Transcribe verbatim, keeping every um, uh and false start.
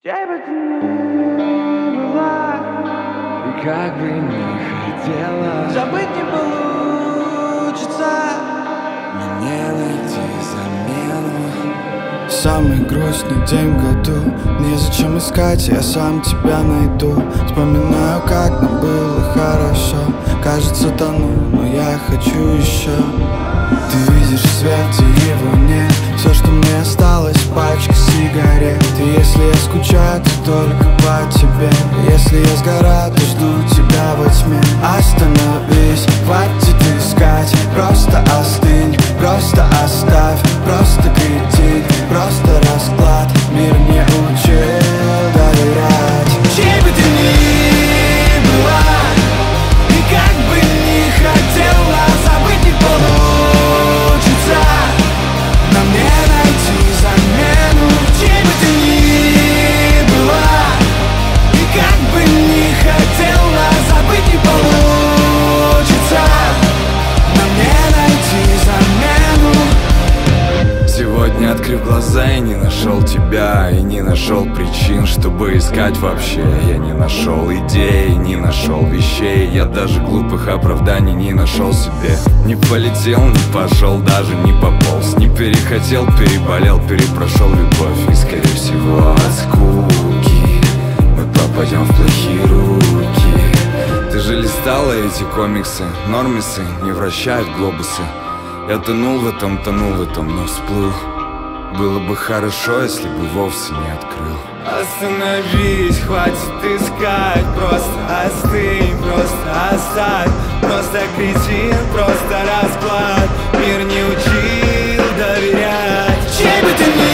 Чей бы ты ни была, и как бы не хотела, забыть не получится. мне найти замену. Самый грустный день в году, незачем искать, я сам тебя найду. Вспоминаю, как нам было хорошо, кажется, тону, но я хочу еще. Ты видишь свет, и его нет, все, что мне осталось, пачка сигарет. И если я скучаю, то только по тебе. И если я сгораю, то жду тебя во тьме. Остановись, хватит искать, просто остынь, просто оставь, просто кретин, просто расклад. Мир не учил доверять. Чей бы ты ни была, и как бы ни хотела, забыть не получится. Нам не найти замену. Чей бы ты ни была, и как бы ни хотела, забыть не получится. Нам не найти замену. Сегодня, открыв глаза, я не нашел тебя, и не нашел причин, чтобы искать вообще. Я не нашел идей, не нашел вещей, я даже глупых оправданий не нашел себе. Не полетел, не пошел, даже не пополз, не перехотел, переболел, перепрошел любовь. И скорее всего от скуки мы попадем в плохие руки. Ты же листала эти комиксы, нормисы не вращают глобусы. Я тонул в этом, тонул в этом, но всплыл. Было бы хорошо, если бы вовсе не открыл. Остановись, хватит искать, просто остынь, просто оставь, просто кретин, просто расклад. Мир не учил доверять. Чей бы ты ни